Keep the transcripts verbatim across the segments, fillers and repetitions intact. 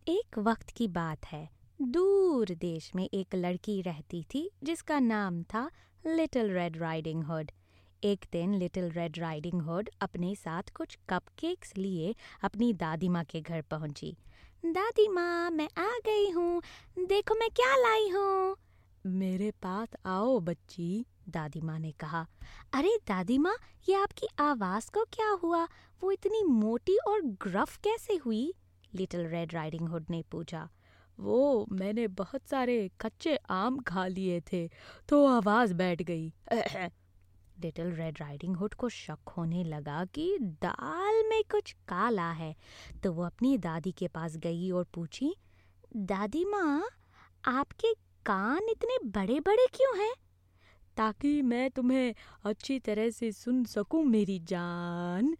एक वक्त की बात है। दूर देश में एक लड़की रहती थी जिसका नाम था लिटिल रेड राइडिंग हुड। एक दिन लिटिल रेड राइडिंग हुड अपने साथ कुछ कपकेक्स लिए अपनी दादी माँ के घर पहुंची। दादी माँ, मैं आ गई हूँ, देखो मैं क्या लाई हूँ। मेरे पास आओ बच्ची, दादी माँ ने कहा। अरे दादी माँ, ये आपकी आवाज़ को क्या हुआ? वो इतनी मोटी और ग्रफ कैसे हुई? लिटिल रेड राइडिंग हुड ने पूछा। वो मैंने बहुत सारे कच्चे आम खा लिए थे तो आवाज़ बैठ गई। लिटिल रेड राइडिंग हुड को शक होने लगा कि दाल में कुछ काला है, तो वो अपनी दादी के पास गई और पूछी, दादी माँ, आपके कान इतने बड़े बड़े क्यों हैं? ताकि मैं तुम्हें अच्छी तरह से सुन सकूं मेरी जान।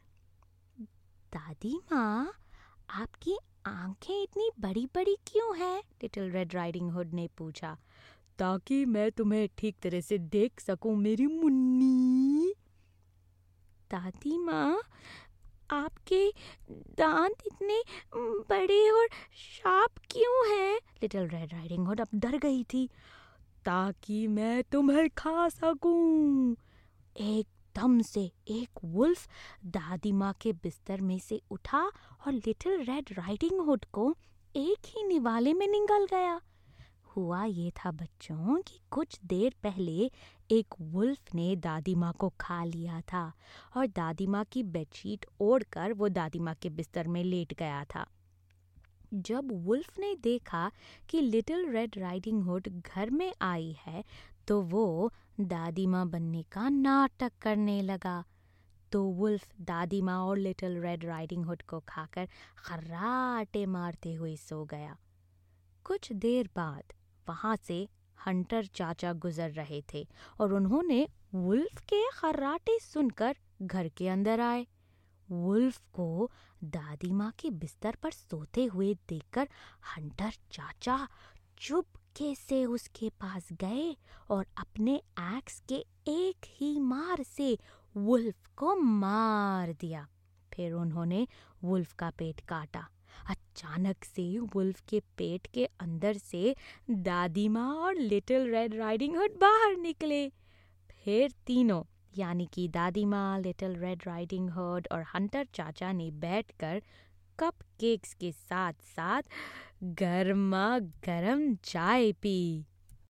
दादी माँ, आपकी आंखें इतनी बड़ी बड़ी क्यों हैं? लिटिल रेड राइडिंग हुड ने पूछा। ताकि मैं तुम्हें ठीक तरह से देख सकूं मेरी मुन्नी। दादी माँ, आपके दांत इतने बड़े और शार्प क्यों हैं? लिटिल रेड राइडिंग हुड अब डर गई थी। ताकि मैं तुम्हें खा सकूं। एकदम से एक वुल्फ दादी माँ के बिस्तर में से उठा और लिटिल रेड राइडिंग हुड को एक ही निवाले में निगल गया। हुआ ये था बच्चों कि कुछ देर पहले एक वुल्फ ने दादी माँ को खा लिया था और दादी माँ की बेडशीट ओढ़कर वो दादी माँ के बिस्तर में लेट गया था। जब वुल्फ ने देखा कि लिटिल रेड राइडिंग हुड घर में आई है तो वो दादी माँ बनने का नाटक करने लगा। तो वुल्फ दादी माँ और लिटिल रेड राइडिंग हुड को खाकर खर्राटे मारते हुए सो गया। कुछ देर बाद वहाँ से हंटर चाचा गुजर रहे थे और उन्होंने वुल्फ के खर्राटे सुनकर घर के अंदर आए। वुल्फ को दादी माँ के बिस्तर पर सोते हुए देखकर हंटर चाचा चुपके से उसके पास गए और अपने एक्स के एक ही मार से वुल्फ को मार दिया। फिर उन्होंने वुल्फ का पेट काटा। अचानक से वुल्फ के पेट के अंदर से दादी माँ और लिटिल रेड राइडिंग हुड बाहर निकले। फिर तीनों यानी कि दादी माँ, लिटिल रेड राइडिंग हुड और हंटर चाचा ने बैठकर कपकेक्स के साथ साथ गर्मा गर्म चाय पी।